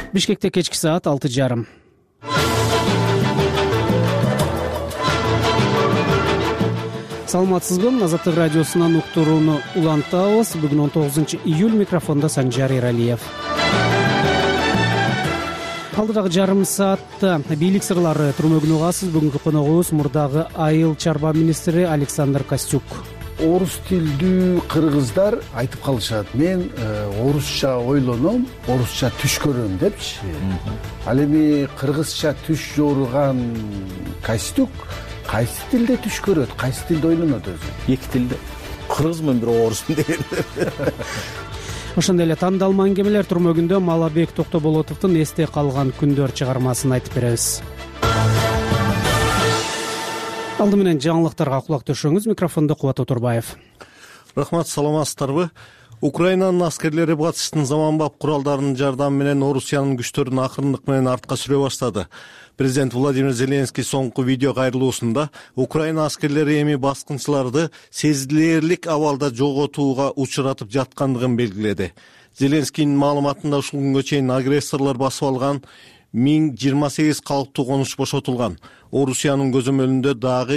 Бишкекте кечки саат 6:30. Саламатсызбы? Азаттык радиосунан уктурууну улантабыз. Бүгүн 19-июль, микрофондо Санжар Эралиев. Алдыдагы жарым саатта бийлик сырлары турмөгүн угасыз. Бүгүнкү коногубуз мурдагы айыл чарба министри Александр Костюк. Орус тилдүү кыргыздар айтып калышат: мен орусча ойлоном, орусча түш көрөм депчи. Ал эми кыргызча түш жорулган Костюк кайсы тилде түш көрөт, кайсы тилде ойлонот өзү? Эки тилде. Кыргызмын, бирок орусмун деген. Ошондой эле тандалма аңгемелер турмөгүндө Малабек Токтоболотовдун эсте калган күндөр чыгармасын айтып беребиз. Алды менен жаңылыктарга кулак төшөңүз. Микрофондо Кубат Отурбаев. Рахмат, саламатсыздарбы? Украинанын аскерлери батыштын заманбап куралдарынын жардамы менен Орусиянын күчтөрүн акырындык менен артка сүрө баштады. Президент Владимир Зеленский соңку видео кайрылуусунда Украина аскерлери эми баскынчыларды сезилэрлик абалда жоготууга учуратып жаткандыгын белгиледи. Зеленскийдин маалыматында ушул күнгө чейин агрессорлор басып алган 1028 калыптуу конуш бошотулган. Орусиянын көзөмөлүндө дагы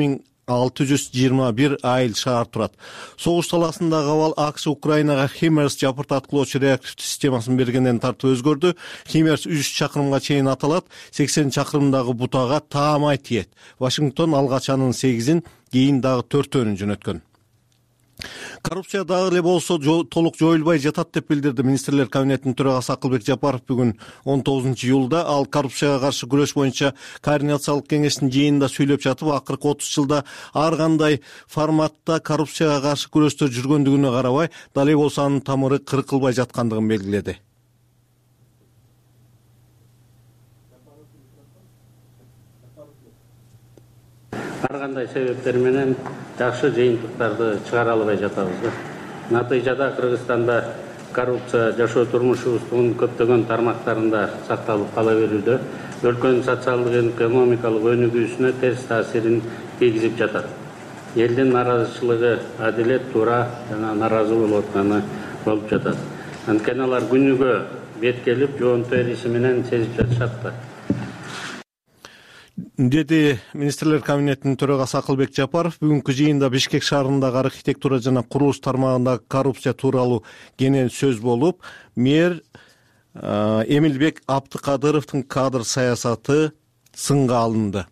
2621 айыл шаар турат. Согуш таласындагы абал АКШ Украинага Химерс жапырт аткылоочу реактивдүү системасын бергенден тартып өзгөрдү. Химерс 3 чакырымга чейин аталат, 80 чакырымдагы бутага таамай тиет. Вашингтон алгач анын 8-ин, кийин дагы 4-өн жөнөткөн. Коррупция дагы эле болсо толук жоюлбай жатат деп билдирди министрлер кабинетинин төрагасы Акылбек Жапаров бүгүн 19-июлда. Ал коррупцияга каршы күрөш боюнча координациялык кеңештин жыйынында сүйлөп жатып, акыркы 30 жылда ар кандай форматта коррупцияга каршы күрөштөр жүргөндүгүнө карабай, дале болсо анын тамыры кыркылбай жаткандыгын белгиледи. Ар кандай себептер менен жакшы жыйынтыктарды чыгара албай жатабыз да. Натыйжада Кыргызстанда коррупция жашоо турмушубуздун көптөгөн тармактарында сакталып кала берүүдө, өлкөнүн социалдык экономикалык өнүгүүсүнө терс таасирин тийгизип жатат. Элдин нааразычылыгы адилет, туура жана нааразы болуп атканы болуп жатат. Анткени алар күнүгө беткелип, жоонту эриси менен сезип жатышат да. Деди министрлер кабинетинин төрагасы Акылбек Жапаров. Бүгүнкү жыйында Бишкек шаарындагы архитектура жана курулуш тармагындагы коррупция тууралуу кенен сөз болуп, мэр Эмилбек Абдыкадыровдун кадр саясаты сынга алынды.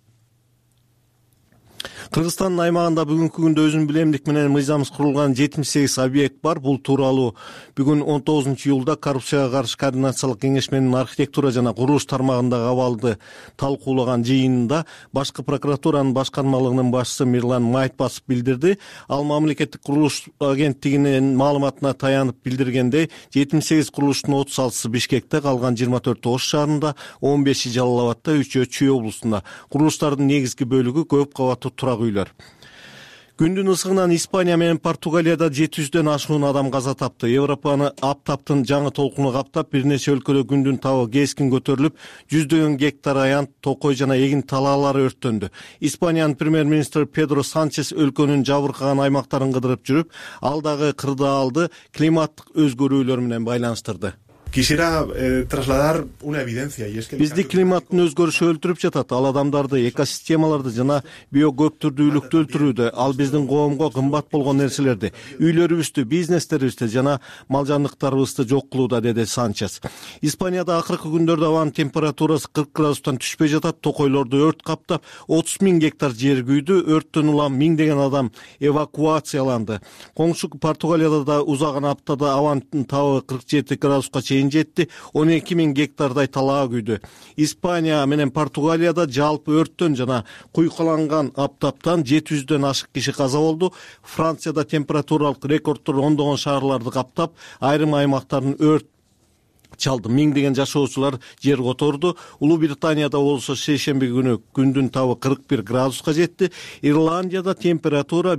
Кыргызстандын аймагында бүгүнкү күндө өзүн билемдик менен мыйзамсыз курулган 78 объект бар. Бул тууралуу бүгүн 19-июлда коррупцияга каршы координациялык кеңеш менен архитектура жана курулуш тармагындагы абалды талкуулаган жыйынында башкы прокуратуранын башкармалыгынын башчысы Мирлан Майтбасов билдирди. Ал мамлекеттик курулуш агенттигинин маалыматына таянып билдиргендей, 78 курулуштун 36-сы Бишкекте, калган 24 Ош шаарында, 15-и Жалал Абадта, 3-өө Чүй облусунда. Курулуштардын негизги бөлүгү көп кабаттуу турак үйлөр. Күндүн ысыгынан Испания менен Португалияда 700дөн ашуун адам каза тапты. Европаны аптаптын жаңы толкуну каптап, бир нече өлкөдө күндүн табы кескин көтөрүлүп, жүздөгөн гектар аянт, токой жана эгин талаалары өрттөндү. Испаниянын премьер-министри Педро Санчес өлкөнүн жабыркаган аймактарын кыдырып жүрүп, алдагы кырдаалды климаттык өзгөрүүлөр менен байланыштырды. Quisiera trasladar una evidencia y es que бизди климаттын өзгөрүшү өлтүрүп жатат. Ал адамдарды, экосистемаларды жана биогөптүрдүүлүктү өлтүрүүдө. Ал биздин коомго кымбат болгон нерселерди, үйлөрүбүздү, бизнестерибизди жана мал жандыктарыбызды жок кылууда, деди Санчес. Испанияда акыркы күндөрдө абанын температурасы 40 градустан түшпөй жатат. Токойлорду өрт каптап, 30 000 гектар жер күйдү. Өрттөн улам миңдеген адам эвакуацияланды. Коңшу Португалияда да узаган аптада абанын табы 47 градуска чейин жетти, 12 000 гектардай талаа күйдү. Испания менен Португалияда жалпы өрттөн жана куйкаланган аптаптан 700дөн ашык киши каза болду. Францияда температуралык рекордтор ондогон шаарларды каптап, айрым аймактарын өрт чалды. Миңдеген жашоочулар жер которду. Улуу Британияда болсо шейшемби күнү күндүн табы 41 градуска жетти. Ирландияда температура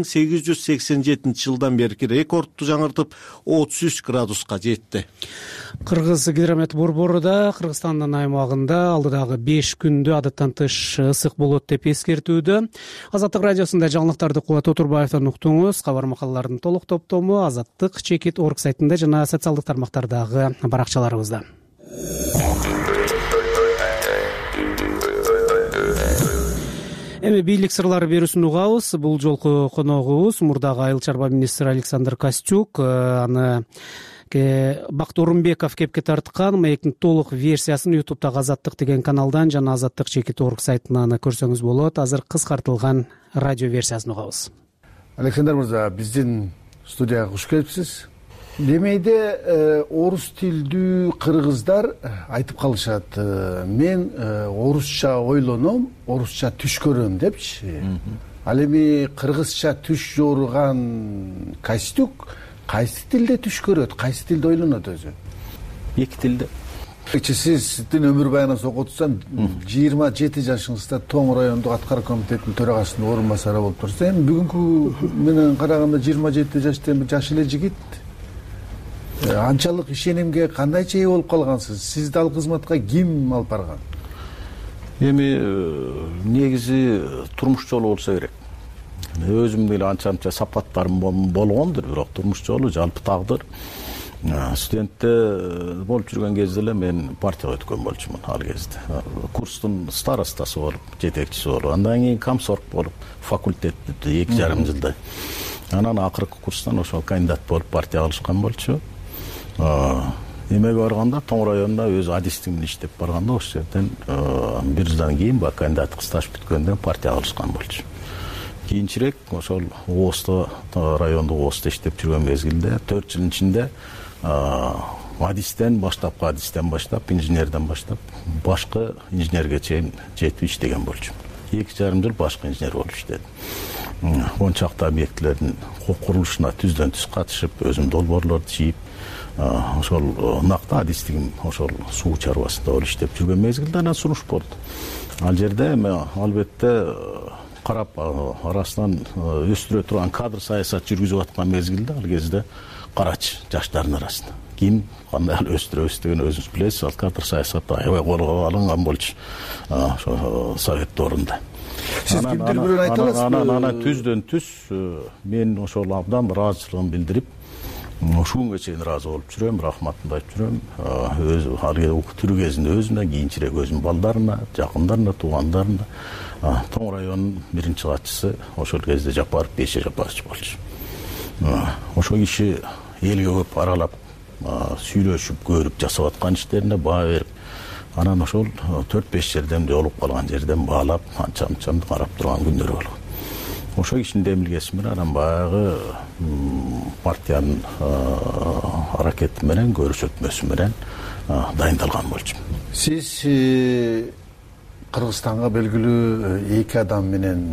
1887 жылдан берки рекордту жаңыртып 33 градуска жетти. Кыргыз гидромет борбору да Кыргызстандын аймагында алдыдагы 5 күндө адаттан тыш ысык болот деп эскертүүдө. Азаттык радиосунда жаңылыктарды Кубат Отурбаевден уктуңуз. Кабар макалалардын толук топтому Азаттык Чекит.org сайтында жана социалдык тармактардагы баракчаларыбызда. Эми бийлик сырлары берүүсүн угабыз. Бул жолку коногубуз мурдагы айыл чарба министри Александр Костюк. Аны Бакыт Орунбеков кепке тарткан. Маектин толук версиясын YouTube'дагы Азаттык деген каналдан жана Азаттык.org сайтынан көрсөңүз болот. Азыр кыскартылган радио версиясын угабыз. Александр мырза, биздин студияга куш келипсиз. Демейде орус тилдүү кыргыздар айтып калышат, мен орусча ойлоном, орусча түш көрөм депчи. Ал эми кыргызча түш жоруган Костюк кайсы тилде түш көрөт, кайсы тилде ойлонот өзү? Эки тилде. Сиздин өмүр баяныңызды окутсам, 27 жашыңызда Тоң райондук аткаруу комитетинин төрагасынын орун басары болуп турсуз. Эми бүгүнкү менен караганда 27 жаштагы жаш эле жигит. Анчалык ишенимге кандайча ээ болуп калгансыз? Сизди ал кызматка ким алып барган? Эми негизи турмуш жолу болсо керек. Өзүмдүн эле анча сапаттарым болгондур, бирок турмуш жолу жалпы тагдыр. Студентте болуп жүргөн кезде эле мен партияга өткөн болчумун ал кезде. Курстун старостасы болуп, жетекчиси болуп, андан кийин комсорг болуп, факультетте 2,5 жылдай. Анан акыркы курстан ошол кандидат болуп партияга алышкан болчу. Эмеге барганда Тоң районунда өзү адистик менен иштеп барганда ошол жерден 1 жылдан кийин кандидаттык стаж бүткөндөн партияга алышкан болчу. Кийинчерээк ошол ООСто, райондук ООСто иштеп жүргөн мезгилде 4 жылдын ичинде адистен баштап, инженерден баштап, башкы инженерге чейин жетип иштеген болчумун. 2,5 жыл башкы инженер болуп иштедим. 10 чакты объектилердин курулушуна түздөн түз катышып, өзүм долбоорлорду чийип, ошол накта адистигим ошол суу чарбасында болуп иштеп жүргөн мезгилде анан сунуш болду. Ал жерде албетте карап арасынан өстүрө турган кадр саясат жүргүзүп аткан мезгилде ал кезде карач жаштардын арасында ким кандай өстүрөбүз деген өзүңүз билесиз. Ал кадр саясатта аябай колго алынган болчу ошо совет доорунда. Сиз кимдир бирөөнү айта аласызбы? Анан түздөн түз мен ошол абдан ыраазычылыгын билдирип, ушул күнгө чейин ыраазы болуп жүрөм, рахматымды айтып жүрөм. Өзү ал тирүү кезинде өзүнө, кийинчерээк өзүнүн балдарына, жакындарына, туугандарына. Тоң районунун биринчи катчысы ошол кезде Жапаров, Бейше Жапарович болчу. Ошол киши элге көп аралап, сүйлөшүп, көрүп, жасап аткан иштерине баа берип, анан ошол 4-5 жерден жолугуп калган жерден баалап, анча-мынча карап турган күндөрү болгон. Ошол кишинин демилгеси менен анан баягы партиянын аракети менен, көрсөтмөсү менен дайындалган болчу. Сиз Кыргызстанга белгилүү эки адам менен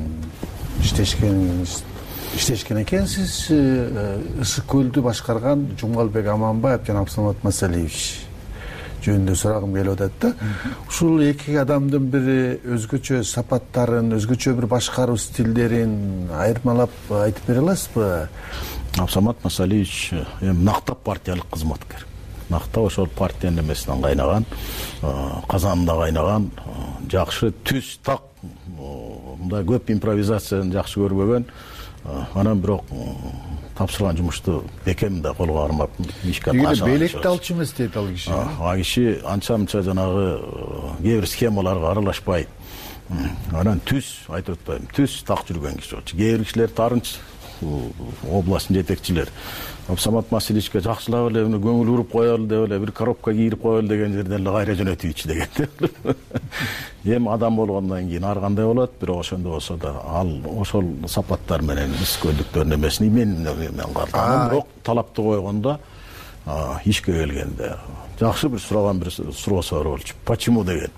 иштешкен экенсиз. Ысык көлдү башкарган Жумгалбек Аманбаев жана Абсамат Масалиевич жөнүндө сурагым келип атат да. Ушул эки адамдын бири өзгөчө сапаттарын, өзгөчө бир башкаруу стилдерин айырмалап айтып бере аласызбы? Абсамат Масалиевич нактап партиялык кызматкер. Накта ошол партиянын эмесинен кайнаган, казанында кайнаган, жакшы түз так, мындай көп импровизацияны жакшы көрбөгөн, анан бирок тапшырган жумушту бекем да колго кармап ишке ашыган. Белекти алчу эмес дейт ал киши. А киши анча-мынча жанагы кээ бир схемаларга аралашпай, анан түз айтып атпайм, түз так жүргөн киши болчу. Кээ бир кишилер тарынч областтын жетекчилери Абсамат Масалиевичке жакшылап эле көңүл уруп коелу деп эле бир коробка кийирип коелу деген жерден эле кайра жөнөтүүчү деген. Эми адам болгондон кийин ар кандай болот, бирок ошондо болсо да ал ошол сапаттар менен искөлдүктөрүн эмесин мен кардым. Бирок талапты койгондо ишке келгенде жакшы бир сураган бир суроосу бар болчу. Почему деген.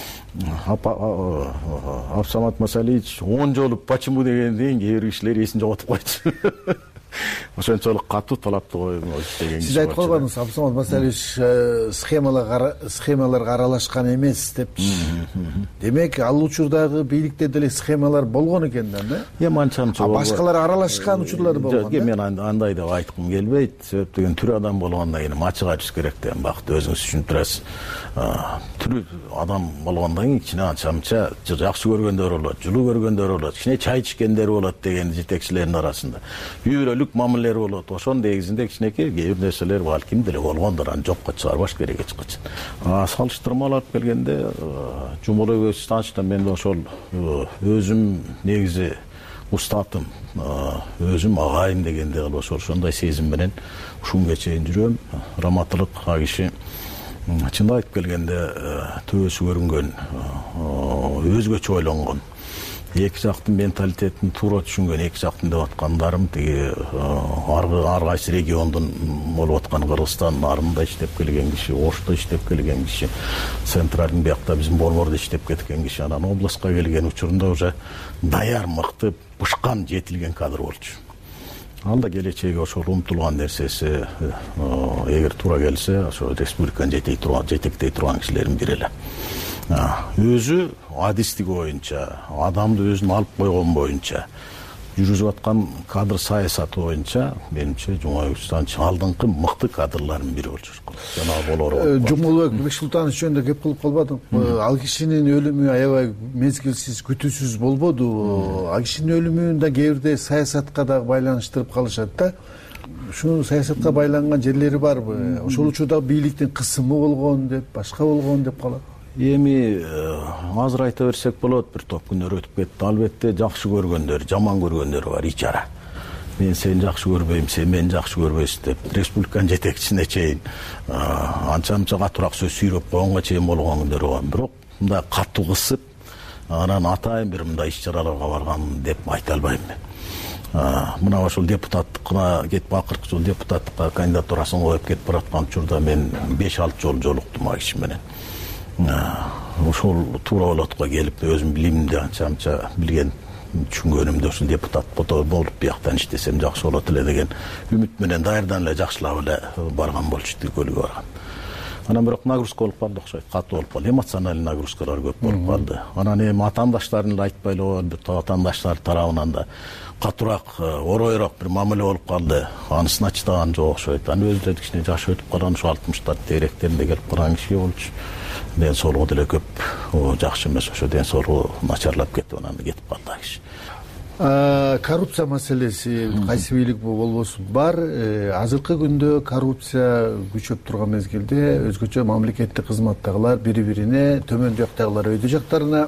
Абсамат Масалиевич 10 жолу почему дегенден кээ бир кишилер эсин жоготуп койчу. Ошончолук катуу талапты коюп иштеген киши. Сиз айтып калгансыз, Абсамат Масалиевич схемаларга аралашкан эмес депчи. Демек, ал учурдагы бийликте деле схемалар болгон экен да, э? Эми анча-мынча болгон. Башкалар аралашкан учурлар болгон. Жок, мен андай деп айткым келбейт. Себеп деген тирүү адам болгондон кийин ачык айтыш керек деген бакыт өзүңүз түшүнүп турасыз. Тирүү адам болгондон кийин кичине анча-мынча жакшы көргөндөр болот, жылуу көргөндөр болот, кичине чай ичкендер болот деген жетекчилердин арасында. Үй бүлөлүк күнүлүк мамилелер болот. Ошонун негизинде кичинекей кээ бир нерселер балким деле болгондур, аны жокко чыгарбаш керек эч качан. Салыштырмалап алып келгенде Жумалбек станцияда мен ошол өзүм негизи устатым, өзүм агайым дегенде кылып ошондой сезим менен ушунга чейин жүрөм. Раматылык киши чындап айтып келгенде төбөсү көрүнгөн, өзгөчө ойлонгон, эки жактын менталитетин туура түшүнгөн, эки жактын деп аткандарым тиги ар кайсы региондун болуп аткан Кыргызстан нарында иштеп келген киши, Ошто иштеп келген киши, центральдын биякта биздин Борбордо иштеп кеткен киши, анан областка келген учурунда уже даяр, мыкты, бышкан, жетилген кадр болчу. Ал да келечеги ошол умтулган нерсеси эгер туура келсе, ошо республиканы жетектей турган кишилердин бири эле. Өзү адистиги боюнча, адамды өзүнө алып койгон боюнча, жүргүзүп аткан кадр саясаты боюнча менимче Жумалбек станция алдыңкы мыкты кадрлардын бири болчу. Жанагы болор. Жумалбек Бексултанович жөнүндө кеп кылып калбадым. Ал кишинин өлүмү аябай мезгилсиз, күтүүсүз болбоду. Ал кишинин өлүмүн да кээ бирде саясатка да байланыштырып калышат да. Ушул саясатка байланган жерлери барбы? Ошол учурда бийликтин кысымы болгон деп, башка болгон деп калат. Эми азыр айта берсек болот, бир топ күндөр өтүп кетти. Албетте жакшы көргөндөр, жаман көргөндөр бар, ичара. Мен сени жакшы көрбөйм, сен мени жакшы көрбөйсүң деп республиканын жетекчисине чейин анча-мынча катуураак сөз сүйрөп койгонго чейин болгон күндөр болгон. Бирок мындай катуу кысып, анан атайын бир мындай иш-чараларга барган деп айта албайм мен. Мына ошол депутаттыкка кетип, акыркы жолу депутаттыкка кандидатурасын коюп кетип бараткан учурда мен 5-6 жолу жолуктум ал киши менен. Ошол туура болотко келип, өзүм билимди анча-мынча билген, түшүнгөнүмдө ушул депутат болуп бияктан иштесем жакшы болот эле деген үмүт менен даярдан эле жакшылап эле барган болчу, тилкөлгө барган. Анан бирок нагрузка болуп калды окшойт, катуу болуп калды, эмоциональный нагрузкалар көп болуп калды. Анан эми атаандаштарын эле айтпайлы, албетте атаандаштар тарабынан да катуураак, оройроок бир мамиле болуп калды. Анысына чыдаган жок окшойт. Анын өзү да кичине жашы өтүп калган, ушу 60-тар тегеректеринде келип калган киши болчу. Ден соолугу деле көп жакшы эмес, ошо ден соолугу начарлап кетип, анан кетип калды киши. Коррупция маселеси кайсы бийлик болбосун бар. Азыркы күндө коррупция күчөп турган мезгилде өзгөчө мамлекеттик кызматтагылар бири-бирине, төмөн жактагылар өйдө жактарына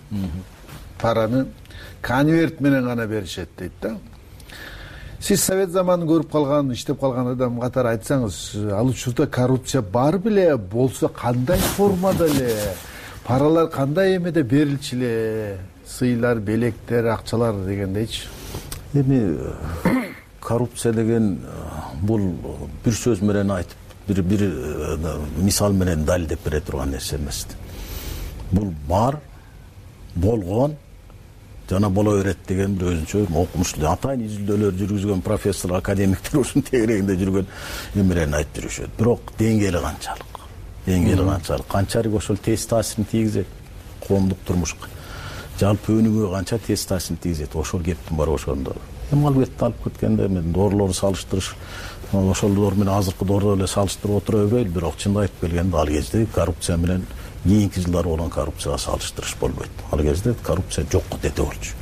параны конверт менен гана беришет дейт да. Сиз совет заманын көрүп калган, иштеп калган адам катары айтсаңыз, ал учурда коррупция бар беле, болсо кандай формада эле, паралар кандай эмеде берилчү эле, сыйлар, белектер, акчалар дегендейчи? Эми коррупция деген бул бир сөз менен айтып, бир мисал менен далилдеп бере турган нерсе эмес. Бул бар, болгон, жана боло берет деген бир өзүнчө окумуштуу, атайын изилдөөлөр жүргүзгөн профессор, академиктер ушунун тегерегинде жүргөн эмелерин айтып жүрүшөт. Бирок деңгээли канчалык? Деңгээли канчалык? Канчалык ошол тез таасирин тийгизет коомдук турмушка? Жалпы өнүгүүгө канча тез таасирин тийгизет? Ошол кептин бар ошондо. Эми албетте алып кеткенде мен доорлорду салыштырыш, ошол доор менен азыркы доорду эле салыштырып отура бербейли, бирок чындап айтып келгенде ал кезде коррупция менен кийинки жылдары болгон коррупцияга салыштырыш болбойт. Ал кезде коррупция жокко тете болчу.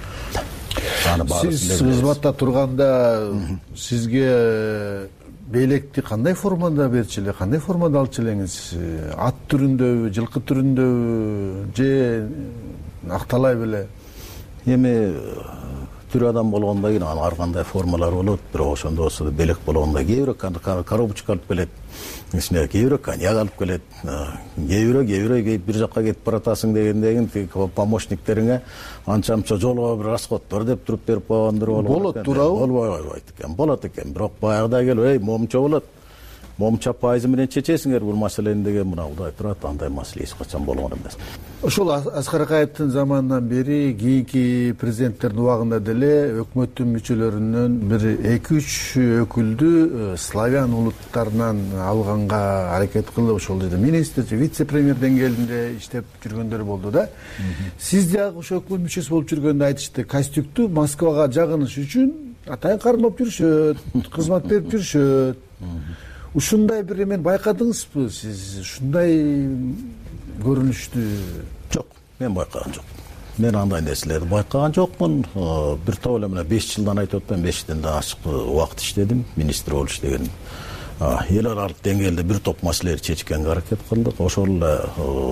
Сиз кызматта турганда сизге белекти кандай формада берчү эле, кандай формада алчу элеңиз? Ат түрүндөбү, жылкы түрүндөбү, же акталай беле? Эми тирүү адам болгондон кийин ар кандай формалар болот, бирок ошондо болсо да белек болгондо кээ бирөө коробочка алып келет, ичине кээ бирөө коньяк алып келет, кээ бирөө бир жакка кетип баратасың дегенден кийин помощниктериңе анча-мынча жолго бир расходдор деп туруп берип койгондор болот, туурабы? Болбой койбойт экен, болот экен, бирок баягыдай келип, момчо болот, момча пайызы менен чечесиңер бул маселени деген мына Кудай турат, андай маселе эч качан болгон эмес. Ошол Аскар Акаевдин заманынан бери кийинки президенттердин убагында деле өкмөттүн мүчөлөрүнөн бир 2-3 өкүлдү славян улуттарынан алганга аракет кылып, ошол жерде министр, вице-премьер деңгээлинде иштеп жүргөндөр болду да. Сиз дагы ошо өкмөт мүчөсү болуп жүргөндө айтышты, костюкту Москвага жагыныш үчүн атайын кармап жүрүшөт, кызмат берип жүрүшөт. Ушундай бир эмени байкадыңызбы сиз? Ушундай көрүнүштү? Жок, мен байкаган жок. мен андай нерселерди байкаган жокмун. Бир топ эле мына 5 жылдан айтып атпаймынбы, 5 жылдан да ачык убакыт иштедим, министр болуп иштеген. Эл аралык деңгээлде бир топ маселелерди чечкенге аракет кылдык. Ошол эле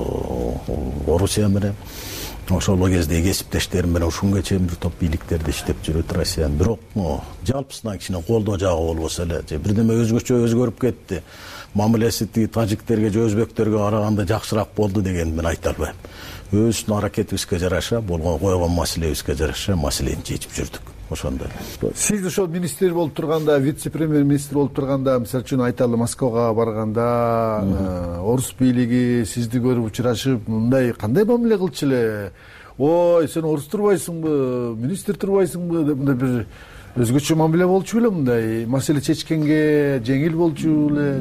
Орусия менен, ошол кезде кесиптештерим менен ушунга чейин бир топ бийликтерди иштеп жүрөт Россия. Бирок жалпысынан кичине колдоо жагы болбосо эле, же бирдеме өзгөчө өзгөрүп кетти, мамилеси тажиктерге же өзбектерге караганда жакшыраак болду деген мен айта албайм. Өзүбүздүн аракетибизге жараша, койгон маселебизге жараша маселени чечип жүрдүк. Ошондой. Сиз ошол министр болуп турганда, вице-премьер министр болуп турганда, мисалы үчүн айталы Москвага барганда, орус бийлиги сизди көрүп учурашып, мындай кандай мамиле кылчу эле? Ой, сен орус турбайсыңбы, министр турбайсыңбы деп мындай бир өзгөчө мамиле болчу беле, мындай маселе чечкенге жеңил болчу эле?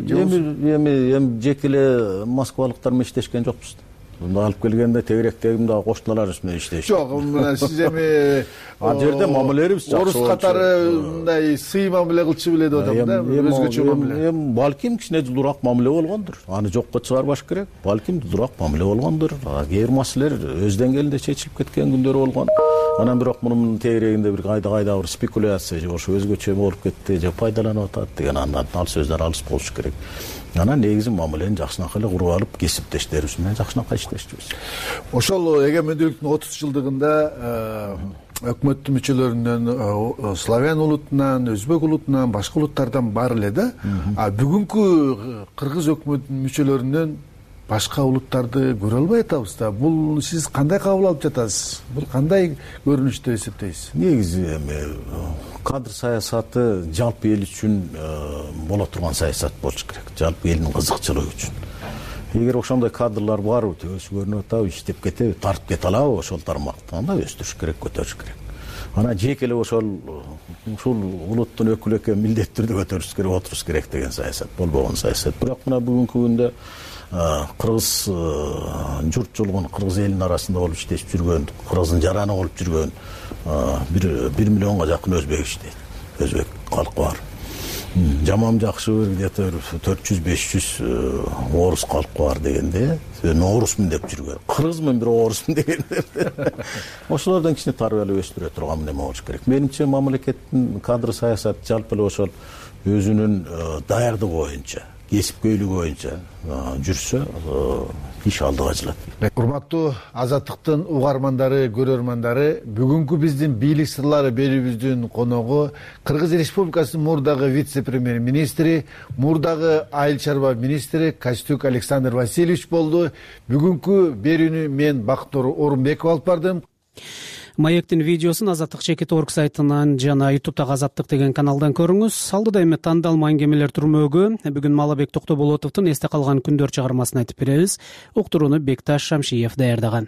Эми жеке эле москвалыктар менен иштешкен жокпуз. Мында алып келгенде тегеректегим дагы коштуларыбыз менен иштешти. Жок, мына сиз эми ал жерде мамилелерибиз жакшы. Орус катары мындай сый мамиле кылчу беле деп атам да, өзгөчө мамиле. Эми балким кичине жылуураак мамиле болгондур. Аны жокко чыгарбаш керек. Балким жылуураак мамиле болгондур. Кээ бир маселелер өз деңгээлинде чечилип кеткен күндөр болгон. Анан бирок мунун тегерегинде бир кайда бир спекуляция же ошо өзгөчө болуп кетти, же пайдаланып атат деген андан ал сөздөр алыс болуш керек. Анан негизи мамилени жакшынакай эле куруп алып, кесиптештерибиз менен жакшынакай иштешчүбүз. Ошол эгемендүүлүктүн 30 жылдыгында өкмөттүн мүчөлөрүнөн славян улутунан, өзбек улутунан, башка улуттардан бар эле да. Бүгүнкү кыргыз өкмөтүнүн мүчөлөрүнөн башка улуттарды көрө албай атабыз да. Бул сиз кандай кабыл алып жатасыз? Бул кандай көрүнүштө эсептейсиз? Негизи эми кадр саясаты жалпы эл үчүн боло турган саясат болуш керек. Жалпы элдин кызыкчылыгы үчүн. Эгер ошондой кадрлар барбы, өсүп көрүнүп атабы, иштеп кетеби, тартып кете алабы ошол тармакты, анда өстүрүш керек, көтөрүш керек. Анан жеке эле ушул улуттун өкүлү экен милдеттүү түрдө көтөрүш керек, отуруш керек деген саясат болбогон саясат. Бирок мына бүгүнкү күндө кыргыз журтчулугун, кыргыз элинин арасында болуп иштешип жүргөн, кыргыздын жараны болуп жүргөн 1 миллионго жакын өзбек иштейт. Өзбек калкы бар. Жаман жакшы где-то 400-500 орус калкы бар дегенде, мен орусмун деп жүргөн. Кыргызмын, бир орусмун дегенде. Ошолордон кичине тарбиялап өстүрө турган неме болуш керек. Менимче мамлекеттин кадр саясаты жалпы эле ошол өзүнүн даярдыгы боюнча, кесипкөйлүгү боюнча жүрсө, иш алдыга жылат. Урматтуу Азаттыктын угармандары, көрөрмандары, бүгүнкү биздин бийлик сырлары берүүбүздүн коногу Кыргыз Республикасынын мурдагы вице-премьер министри, мурдагы айыл чарба министри Костюк Александр Васильевич болду. Бүгүнкү берүүнү мен Бактор Орунбеков алып бардым. Маектин видеосун Азаттык Чекит.орг сайтынан жана YouTube'дагы Азаттык деген каналдан көрүңүз. Алдыда эми тандалма аңгемелер турмөөгө бүгүн Малабек Токтоболотовдун эсте калган күндөр чыгармасын айтып беребиз. Уктурууну Бекташ Шамшиев даярдаган.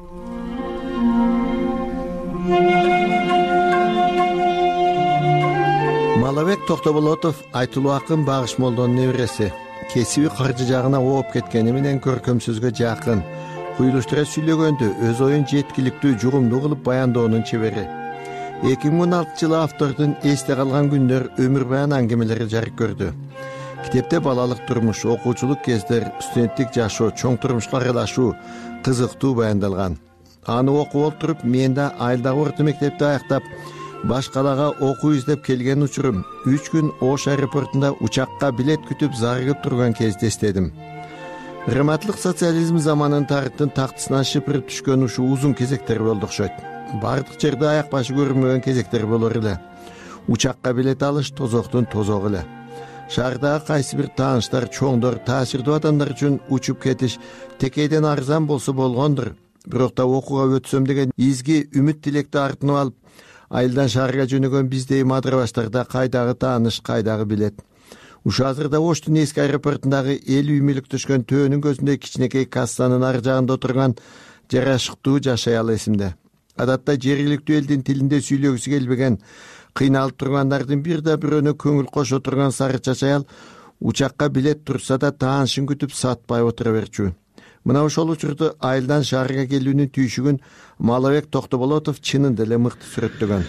Малабек Токтоболотов айтылуу акын Багыш молдонун небереси. Кесиби кыржы жагына ооп кеткени менен көркөм сөзгө жакын. Куюлуштура сүйлөгөндө өз оюн жеткиликтүү, жугумдуу кылып баянdoonун чебери. 2016 жылы автордун эсте калган күндөр өмүр баян аңгемелери жарык көрдү. Китепте балалык турмуш, окуучулук кездер, студенттик жашоо, чоң турмушка аралашуу кызыктуу баяндалган. Аны окуп отуруп, мен да айылдагы орто мектепти аяктап, баш калаага окуу издеп келген учурум 3 күн Ош аэропортунда учакка билет күтүп зарыгып турган кезде эстедим. Рематлык социализм заманын тарыхтын тактысынан шыпырып түшкөн ушул узун кезектер болду окшойт. Бардык жерде аяк башы көрүнмөгөн кезектер болор эле. Учакка билет алыш тозоктун тозогу эле. Шаардагы кайсы бир тааныштар, чоңдор, таасирдүү адамдар үчүн учуп кетиш текейден арзан болсо болгондур. Бирок да окууга өтсөм деген изги үмүт тилекти артынып алып, айылдан шаарга жөнөгөн биздей мадырабаштарда кайдагы тааныш, кайдагы билет. Ушу азырда Оштун эски аэропортундагы 50 үй мүлүктөшкөн төөнүн көзүндө кичинекей кассанын ар жагында отурган жарашыктуу жаш аял эсимде. Адатта жергиликтүү элдин тилинде сүйлөгүсү келбеген, кыйналып тургандардын бир да бирөөнө көңүл кошо турган сары чач аял учакка билет турса да таанышын күтүп сатпай отура берчү. Мына ошол учурда айылдан шаарга келүүнүн түйшүгүн Малабек Токтоболотов чынында эле мыкты сүрөттөгөн.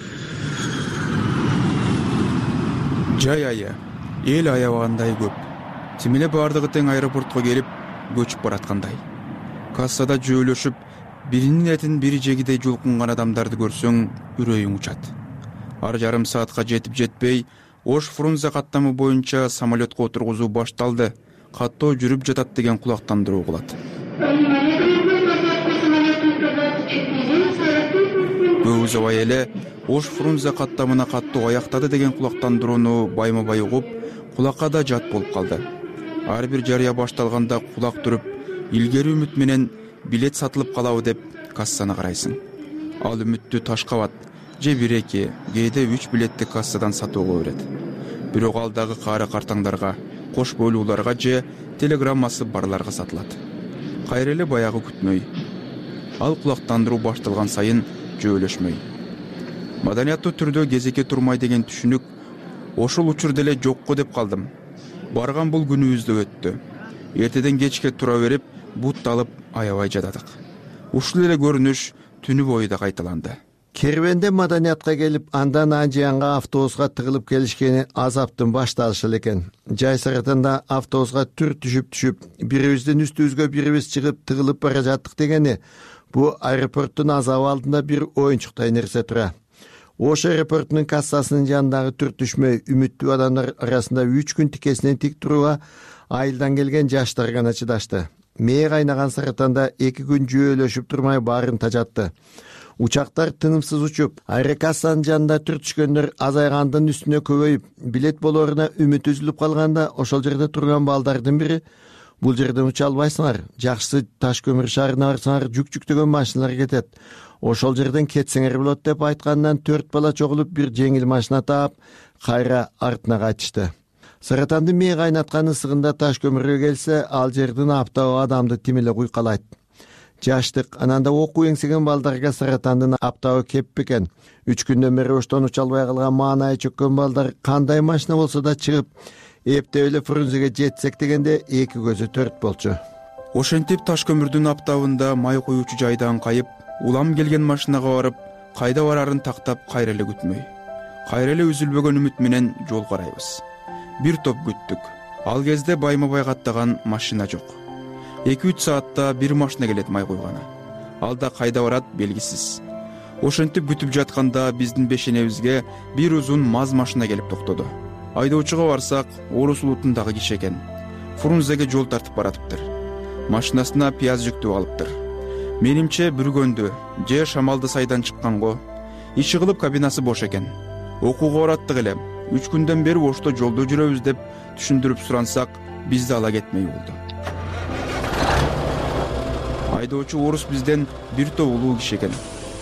Жай ая, эл аябагандай көп. Тим эле бардыгы тең аэропортко келип көчүп бараткандай. Кассада жөөлөшүп, биринин этин бири жегидей жулкунган адамдарды көрсөң үрөйүң учат. Ар жарым саатка жетип жетпей Ош-Фрунзе каттамы боюнча самолетко отургузуу башталды. Каттоо жүрүп жатат деген кулактандыруу угулат. Көп узабай эле Ош-Фрунзе каттамына каттоо аяктады деген кулактандырууну байма-бай угуп, кулакка да жат болуп калды. Ар бир жарыя башталганда кулак түрүп, илгери үмүт менен билет сатылып калабы деп кассаны карайсың. Ал үмүттү Ташкабат же 1-2, кээде 3 билетти кассадан сатууга берет. Бирок ал дагы каары картаңдарга, кош бойлууларга же телеграммасы барларга сатылат. Кайра эле баягы күтмөй. Ал кулактандыруу башталган сайын жөөлөшмөй. Маданияттуу түрдө кезекке турмай деген түшүнүк ошол учурда эле жокко деп калдым. Барган бул күнүбүздө өттү. Эртеден кечке тура берип, бут алып аябай жатадык. Ушул эле көрүнүш түнү бою да кайталанды. Кервенде маданиятка келип, андан Анжиянга автобуска тыгылып келишкени азаптын башталышы экен. Жай сыратында автобуска түр түшүп, бирибиздин үстүбүзгө бирибиз чыгып тыгылып бара жаттык дегени бу аэропорттун азабы алдында бир оюнчуктай нерсе тура. Ош аэропортунун кассасынын жанындагы түр түшмөй үмүттүү адамдар арасында 3 күн тикесинен тик турууга айылдан келген жаштар гана чыдашты. Мээ кайнаган сыратанда 2 күн жөөлөшүп турмай баарын тажатты. Учактар тынымсыз учуп, аэрокассанын жанында түр түшкөндөр азайгандын үстүнө көбөйүп, билет болоруна үмүт үзүлүп калганда ошол жерде турган балдардын бири бул жерден уча албайсыңар, жакшысы таш көмүр шаарына барсаңар жүктөгөн машиналар кетет. Ошол жерден кетсеңер болот деп айткандан 4 бала чогулуп бир жеңил машина таап, кайра артына кайтышты. Сыратанды мээ кайнаткан ысыгында таш көмүргө келсе, ал жердин аптабы адамды тимеле куйкалайт. Жаштык, ананда окуу эңсеген балдарга сыратандын аптабы кеп бекен. 3 күндөн бери оштон уча албай калган маанайы чөккөн балдар кандай машина болсо да чыгып, эптеп эле Фрунзеге жетсек дегенде 2 көзү төрт болчу. Ошентип таш көмүрдүн аптабында май коюучу жайдан кайып, улам келген машинага барып, кайда барарын тактап кайра эле күтмөй. Кайра эле үзүлбөгөн үмүт менен жол карайбыз. Бир топ күттүк. Ал кезде байма-бай каттаган машина жок. 2-3 саатта бир машина келет май койганы. Ал да кайда барат белгисиз. Ошентип күтүп жатканда биздин бешенебизге бир узун маз машина келип токтоду. Айдоочуга барсак, Орус улутундагы киши экен. Фрунзеге жол тартып баратыптыр. Машинасына пияз жүктүп алыптыр. Менимче бүргөндү же шамалды сайдан чыкканго. Иши кылып кабинасы бош экен. Окууга бараттык эле. 3 күндөн бери Ошто жолдо жүрөбүз деп түшүндүрүп сурансак, бизди ала кетмей болду. Айдоочу Орус бизден бир топ улуу киши экен.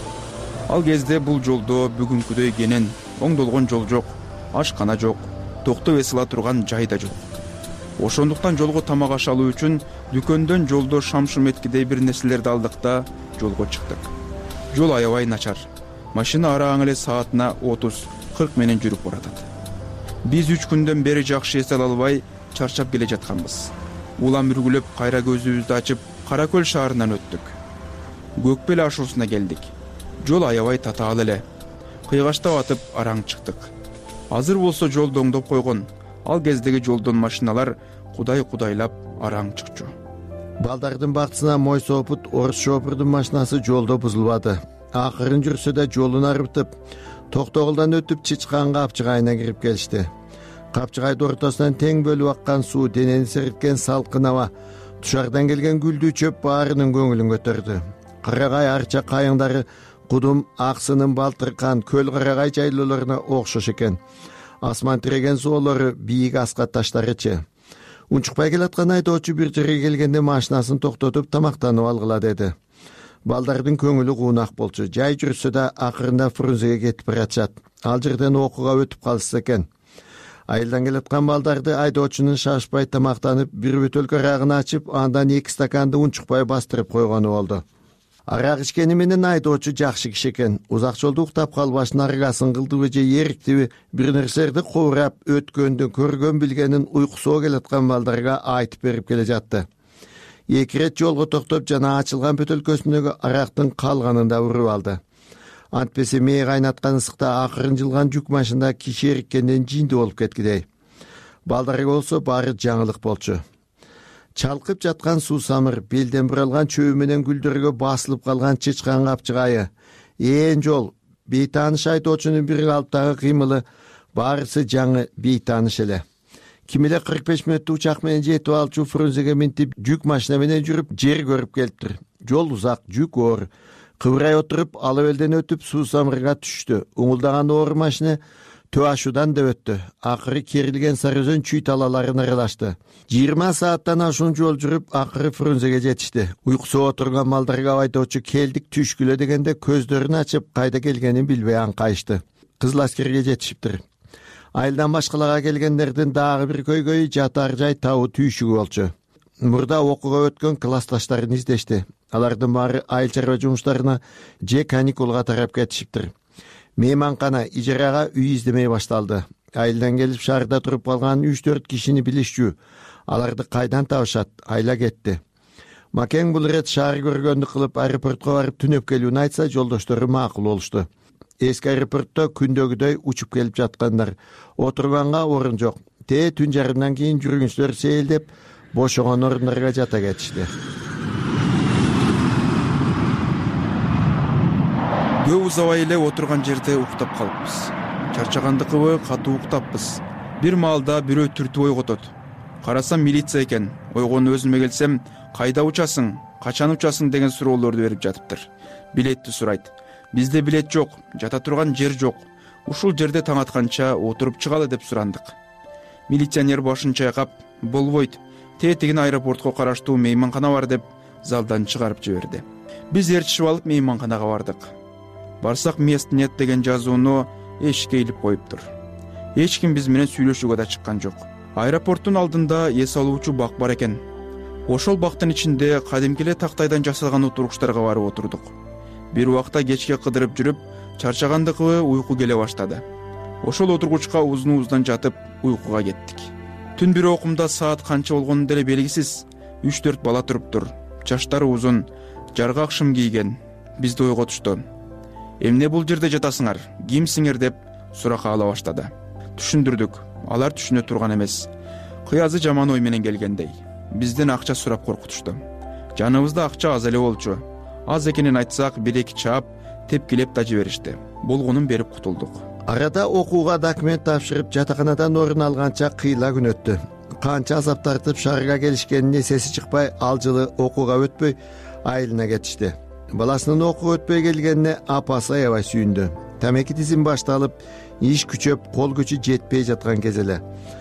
Ал кезде бул жолдо бүгүнкүдөй кенен оңдолгон жол жок, ашкана жок, токтоп эсила турган жай да жок. Ошондуктан жолго тамак аш алуу үчүн дүкөндөн жолдо шам-шум эткидей бир нерселерди алдык да жолго чыктык. Жол аябай начар. Машина араң эле саатына 30-40 менен жүрүп баратат. Биз 3 күндөн бери жакшы эс ала албай чарчап келе жатканбыз. Улам үргүлөп кайра көзүбүздү ачып Каракөл шаарынан өттүк. Көкбел ашуусуна келдик. Жол аябай татаал эле. Кыйгаштап атып араң чыктык. Азыр болсо жолду оңдоп койгон. Ал кездеги жолдон машиналар кудайлап араң чыкчу. Балдардын бактысына мой сопут Орус шопурдун машинасы жолдо бузулбады. Акырын жүрсө да жолун арбытып, Токтогулдан өтүп Чычкан капчыгайына кирип келишти. Капчыгайдын ортосунан тең бөлүп аккан суу, денени сериткен салкын аба, тушардан келген гүлдүү чөп баарынын көңүлүн көтөрдү. Карагай арча кайыңдары Кудум, Аксынын, Балтыркан, Көл Карагай жайлоолоруна окшош экен. Асман тиреген соолору бийик аска таштарычы. Унчукпай келаткан айдоочу бир жерге келгенде машинасын токтотуп тамактанып алгыла деди. Балдардын көңүлү куунак болчу. Жай жүрсө да акырында Фрунзеге кетип баратышат. Ал жерден окууга өтүп калышса экен. Айылдан келаткан балдарды айдоочунун шашпай тамактанып, бир бөтөлкө арагын ачып, андан 2 стаканды унчукпай бастырып койгону болду. Арак ичкени менен айдоочу жакшы киши экен. Узак жолду уктап калбашын аргасын кылдыбы же эриктиби, бир нерселерди кобурап, өткөндү, көргөн билгенин уйкусуга келаткан балдарга айтып берип келе жатты. 2 рет жолго токтоп жана ачылган бөтөлкөсүндөгү арактын калганын да уруп алды. Антпесе мээ кайнаткан ысыкта акырын жылган жүк машинада киши эриккенден жинди болуп кеткидей. Балдарга болсо баары жаңылык болчу. чалкып жаткан суусамыр, белден буралган чөбү менен гүлдөргө басылып калган чычкан капчыгайы, ээн жол, бейтааныш айдоочунун бир калыптагы кыймылы баарысы жаңы бейтааныш эле. Ким эле 45 мүнөттүк учак менен жетип алчу Фрунзеге минтип, жүк машина менен жүрүп, жер көрүп келиптир. Жол узак, жүк оор. Кыбырай отуруп, алып элден өтүп, суусамырга түштү. Уңулдаган оор машина төө ашуудан да өттү. Акыры керилген сары өзөн чүй талаларын аралашты. 20 сааттан ашуун жол жүрүп, акыры Фрунзеге жетишти. Уйкусу отурган малдарга айдоочу келдик түшкүлө дегенде көздөрүн ачып, кайда келгенин билбей аңкайышты. Кызыл аскерге жетишиптир. Айылдан башкаларга келгендердин дагы бир көйгөйү жатар жай табуу түйшүгү болчу. Мурда окууга өткөн классташтарын издешти. Алардын баары айыл чарба жумуштарына же каникулга тарап кетишиптир. Мейманкана, ижарага үй издемей башталды. Айылдан келип шаарда туруп калган 3-4 кишини билишчү. Аларды кайдан табышат? Айла кетти. Макең бул ирет шаар көргөндүк кылып аэропортко барып түнөп келүүнү айтса, жолдоштору макул болушту. Эски аэропортто күндөгүдөй учуп келип жаткандар. Отурганга орун жок. Түн жарымдан кийин жүргүнчүлөр сейилдеп, бошогон орундарга жата кетишти. Көп узабай эле отурган жерде уктап калыппыз. Чарчагандыкыбы катуу уктаппыз. Бир маалда бирөө түртүп ойготот. Карасам милиция экен. Ойгонуп өзүмө келсем, кайда учасың, качан учасың деген суроолорду берип жатыптыр. Билетти сурайт. Бизде билет жок, жата турган жер жок. Ушул жерде таң атканча отуруп чыгалы деп сурандык. Милиционер башын чайкап, болбойт, тетигин аэропортко караштуу мейманкана бар деп залдан чыгарып жиберди. Биз ээрчишип алып мейманканага бардык. Барсак мест нет деген жазууну эшикке илип коюптур. Эч ким биз менен сүйлөшүүгө да чыккан жок. Аэропорттун алдында эс алуучу бак бар экен. Ошол бактын ичинде кадимки эле тактайдан жасалган отургучтарга барып отурдук. Бир убакта кечке кыдырып жүрүп, чарчагандыкыбы уйку келе баштады. Ошол отургучка узун-уздан жатып, уйкуга кеттик. Түн бир окумда саат канча болгону деле белгисиз. 3-4 бала туруптур. Жаштары узун, жаргак шым кийген. Бизди ойготушту. Эмне бул жерде жатасыңар? Кимсиңер деп сурака ала баштады. Түшүндүрдүк. Алар түшүнө турган эмес. Кыязы жаман ой менен келгендей. Бизден акча сурап коркутушту. Жаныбызда акча аз эле болчу. Аз экенин айтсак, 1-2 чаап, тепкилеп да жиберишти. Болгонун берип кутулдук. Арада окууга документ тапшырып, жатаканадан орун алганча кыйла күн өттү. Канча азап тартып шаарга келишкенин эсеси чыкпай, ал жылы окууга өтпөй айылына кетишти. Баласынын окууга өтпөй келгенине апасы аябай сүйүндү. Тамеки тизим башталып, иш күчөп, кол күчү жетпей жаткан кез эле.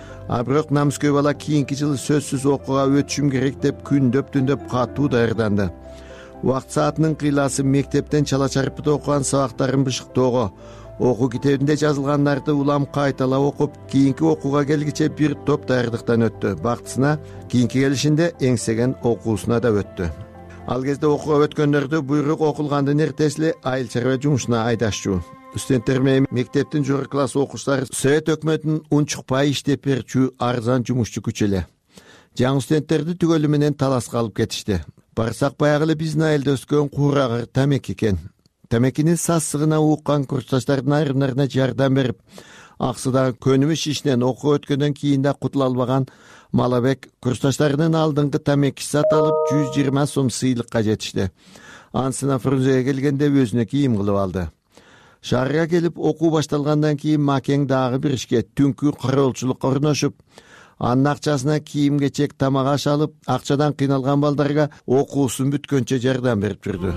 А бирок намыскөй бала кийинки жылы сөзсүз окууга өтүшүм керек деп күндөп-түндөп катуу даярданды. Убакыт саатынын кыйласы мектептен чала чарпыда окуган сабактарын бышыктоого, окуу китебинде жазылгандарды улам кайталап окуп, кийинки окууга келгиче бир топ даярдыктан өттү. Бактысына кийинки келишинде эңсеген окуусуна да өттү. Ал кезде окууга өткөндөрдү буйрук окулгандын эртеси айыл чарба жумушуна айдашчу. Студенттер менен мектептин жогорку класс окуучулары Совет өкмөтүнүн унчукпай иштеп берчү арзан жумушчу күч эле. Жаңы студенттерди түгөлү менен таласка алып кетишти. Барсак баягы эле биздин айылда өскөн куурагыр Тамеки экен. Тамекинин сассыгына уккан курсташтардын айрымдарына жардам берип, аксыдагы көнүмүш ишинен окуу өткөндөн кийин да кутула албаган Малабек курсташтарынын алдыңкы тамеки сат алып 120 сом сыйлыкка жетишти. Ансына Фрунзеге келгенде өзүнө кийим кылып алды. Шаарга келип окуу башталгандан кийин Макең дагы бир ишке түнкү кароолчулукка орношуп, анын акчасына кийим-кечек, тамак аш алып, акчадан кыйналган балдарга окуусун бүткөнчө жардам берип жүрдү.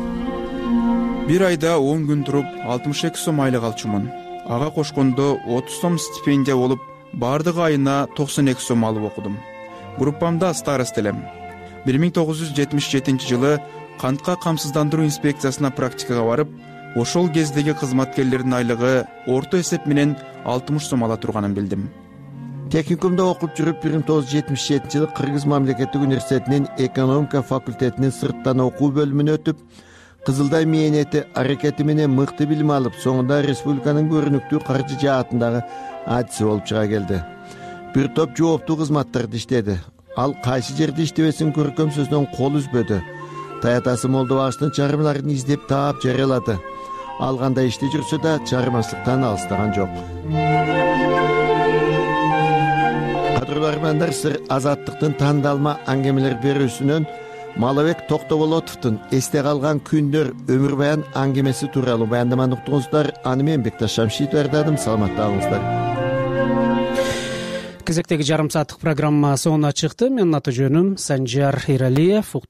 Бир айда 10 күн туруп 62 сом айлык алчумун. Ага кошкондо 30 сом стипендия болуп, бардыгы айына 92 сом алып окудум. Группамда старост элем. 1977 жылы кантка камсыздандыруу инспекциясына практикага барып, ошол кездеги кызматкерлердин айлыгы орто эсеп менен 60 сом ала турганын билдим. Техникумда окуп жүрүп 1977 жылы Кыргыз мамлекеттик университетинин экономика факультетинин сырттан окуу бөлүмүнө өтүп, Кызылдай мээнети аракети менен мыкты билим алып, соңунда республиканын көрүнүктүү каржы жаатындагы адиси болуп чыга келди. Бир топ жооптуу кызматтарды иштеди. Ал кайсы жерде иштебесин көркөм сөздөн кол үзбөдү. Таятасы Молдобагычтын чыгармаларын издеп таап жарыялады. Ал кандай иште жүрсө да чыгармачылыктан алыстаган жок. Кадрлар угармандар, сыр азаттыктын тандалма аңгемелер берүүсүнөн Малабек Токтоболотовдун эсте калган күндөр өмүр баян аңгемеси тууралуу баяндаманы уктуңуздар. Аны мен Бекташ Шамшитов даярдадым. Саламаттаңыздар. Кезектеги жарым сааттык программа соңуна чыкты. Менин аты жөнүм Санжар Эралиев.